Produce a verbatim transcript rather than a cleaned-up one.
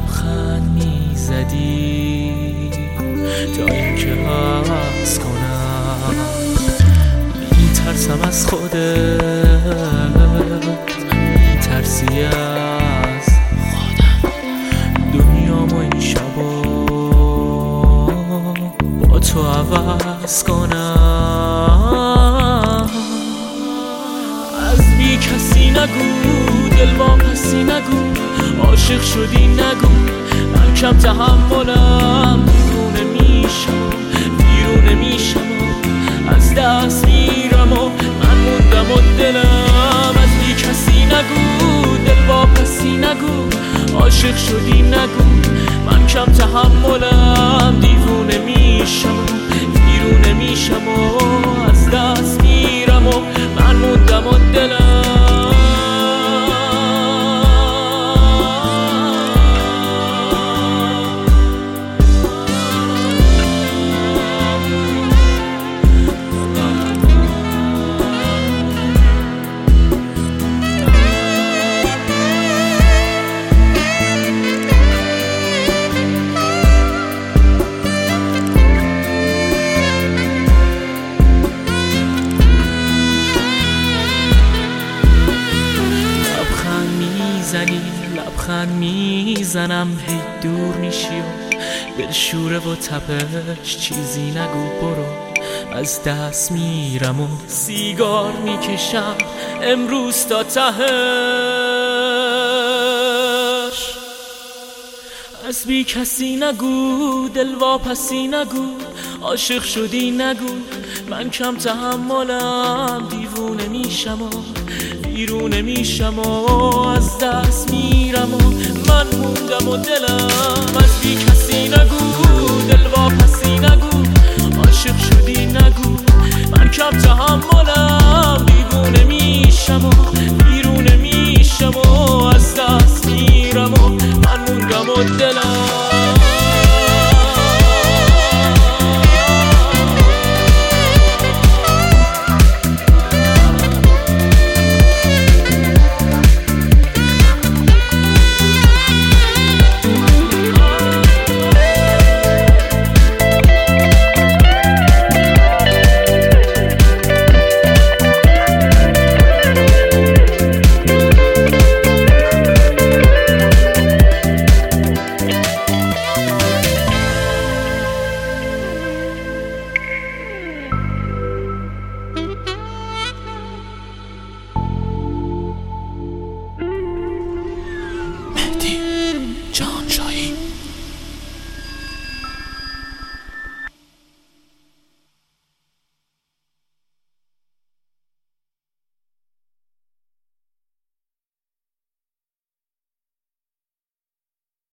لبخند میزدی تا اینکه حس کنم میترسم از خودت، میترسی از خودم، دنیامو این شبا با تو عوض کنم. از بی کسی نگو، دل واپسی نگو، عاشق شدی نگو، من کم تحملم، دیوونه میشم دیرونه میشم از دست میرم و من موندم و دلم. از بی کسی نگو، دل واپسی نگو، عاشق شدی نگو، من کم تحملم، دیوونه میشم دیرونه میشم و از دست میرم و من موندم و دلم. لبخند میزنم هی دور میشی و دلشوره و تپش چیزی نگو، برو از دست میرم و سیگار میکشم امروز تا تهش. از بی کسی نگو، دل واپسی نگو، عاشق شدی نگو، من کم تحملم، دیوونه میشم و بیرونه میشم و از دست میرم و من موندم و دلم. از بی کسی نگو، دل واپسی نگو، عاشق شدی نگو، من کم تحملم، دیوونه میشم و بیرونه میشم و از دست میرم و من موندم و دلم.